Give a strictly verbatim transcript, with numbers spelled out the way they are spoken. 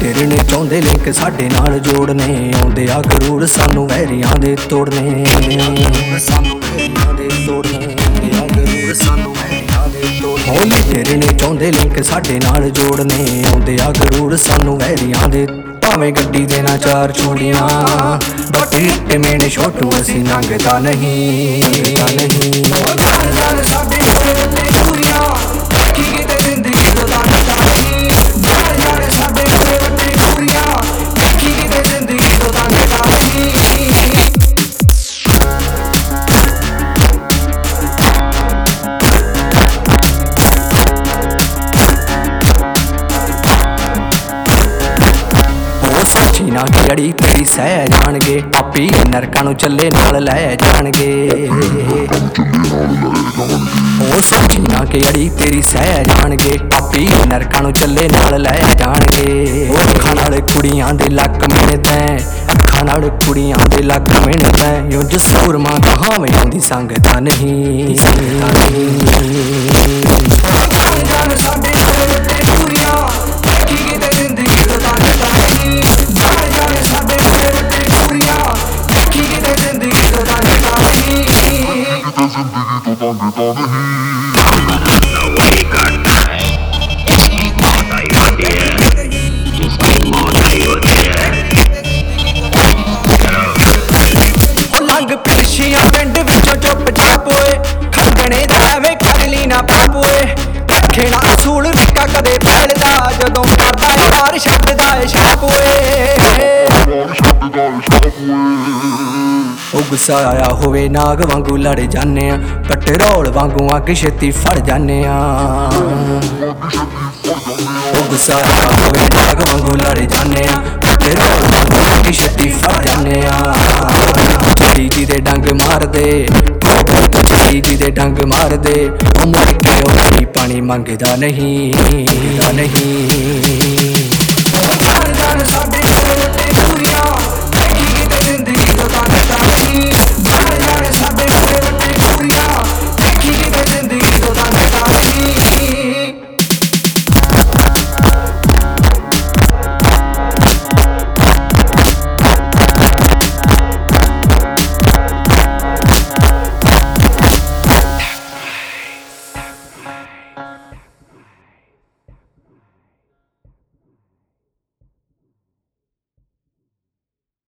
ਤੇਰੇ ਨੇ ਚਾਹੁੰਦੇ ਲਿੰਕ ਸਾਡੇ ਨਾਲ ਜੋੜਨੇ ਆਉਂਦੇ ਆ ਗਰੂਰ ਸਾਨੂੰ ਵੈਰੀਆਂ ਦੇ ਤੋੜਨੇ ਸਾਨੂੰ ਵੈਰੀਆਂ ਦੇ ਤੋੜਨੇ ਆਉਂਦੇ ਆ ਗਰੂਰ ਸਾਨੂੰ ਵੈਰੀਆਂ ਦੇ ਤੋੜਨੇ ਹੋਲੀ ਤੇਰੇ ਨੇ ਚਾਹੁੰਦੇ ਲਿੰਕ ਸਾਡੇ ਨਾਲ ਜੋੜਨੇ ਆਉਂਦੇ ਆ ਗਰੂਰ ਸਾਨੂੰ ਵੈਰੀਆਂ ਦੇ ਭਾਵੇਂ ਗੱਡੀ ਦੇ ਨਾ ਚਾਰ ਚੂੜੀਆਂ ਬੱਤੀ ਤੇ ਮੈਨੇ ਛੋਟੂ ਅਸੀਂ ਲੰਘਦਾ ਨਹੀਂ ਲੰਘਦਾ ਨਹੀਂ ਸਾਡੇ ਤੇ ਚੂੜੀਆਂ ਕੀ ਕਿਤੇ ਜ਼ਿੰਦਗੀ ਤੋਂ ਲੰਘਦਾ ਨਹੀਂ ਜਾਣ ਸਾਡੇ ਤੇ ਚੂੜੀਆਂ ਕੀ ਕਿਤੇ ਜ਼ਿੰਦਗੀ ਤੋਂ ਲੰਘਦਾ ਨਹੀਂ ਨਾ ਜਿਹੜੀ ਤੇਰੀ ਸਹਿ ਜਾਣਗੇ ਪਾਪੀ ਨਰਕਾਂ ਨੂੰ ਚੱਲੇ ਨਾਲ ਲੈ ਜਾਣਗੇ ਉਹ ਸੋਚੀ ਨਾ ਕਿ ਅੜੀ ਤੇਰੀ ਸਹਿ ਜਾਣਗੇ ਪਾਪੀ ਨਰਕਾਂ ਨੂੰ ਚੱਲੇ ਨਾਲ ਲੈ ਜਾਣਗੇ ਉਹ ਅੱਖਾਂ ਨਾਲ ਕੁੜੀਆਂ ਦੇ ਲੱਕ ਮਿਣਦਾ ਅੱਖਾਂ ਨਾਲ ਕੁੜੀਆਂ ਦੇ ਲੱਕ ਮਿਣਦਾ ਯੋ ਜਸੂਰ ਮਾਂ ਕਹਾਵੇਂ ਆਉਂਦੀ ਸੰਗਦਾ ਨਹੀਂ ਸਾਡੇ ਤੇ ਕੁੜੀਆਂ ਕੀ ਕਿਤੇ ਜ਼ਿੰਦਗੀ ਤੋਂ ਲੰਘਦਾ ਨਹੀਂ ਸਾਡੇ ਤੇ ਕੁੜੀਆਂ ਕੀ ਕਿਤੇ ਜ਼ਿੰਦਗੀ ਤੋਂ ਲੰਘਦਾ ਨਹੀਂ ਕਿਤੇ ਜ਼ਿੰਦਗੀ ਤੋਂ ਲੰਘਦਾ ਨਹੀਂ ਲੰਘ ਪਿਛੀਆਂ ਪਿੰਡ ਵਿੱਚੋਂ ਚੁੱਪ ਚਾਪ ਹੋਏ ਖੰਡਣੇ ਦਾ ਵੇ ਕਰ ਲਈ ਨਾ ਪਾਪ ਹੋਏ ਰੱਖੇਣਾ ਅਸੂਲ ਵਿੱਕਾ ਕਦੇ ਫੈਲਦਾ ਜਦੋਂ ਕਰਦਾ ਏ ਵਾਰ ਛੱਡਦਾ ਏ ਛਾਪ ਹੋਏ ਉਹ ਗੁੱਸਾ ਆਇਆ ਹੋਵੇ ਨਾਗ ਵਾਂਗੂ ਲੜ ਜਾਂਦੇ ਆ ਪੈਟਰੋਲ ਵਾਂਗੂ ਅੱਗ ਛੇਤੀ ਫੜ ਜਾਂਦੇ ਆ ਉਹ ਗੁੱਸਾ ਆਇਆ ਹੋਵੇ ਨਾਗ ਵਾਂਗੂ ਲੜ ਜਾਂਦੇ ਆ ਪੈਟਰੋਲ ਵਾਂਗੂ ਅੱਗ ਛੇਤੀ ਫੜ ਜਾਂਦੇ ਆ ਜੀ ਜੀ ਦੇ ਡੰਗ ਮਾਰਦੇ ਜੀ ਜੀ ਦੇ ਡੰਗ ਮਾਰਦੇ ਉਹ ਮੁੜ ਕੇ ਉਹ ਪਾਣੀ ਮੰਗਦਾ ਨਹੀਂ ਨਹੀਂ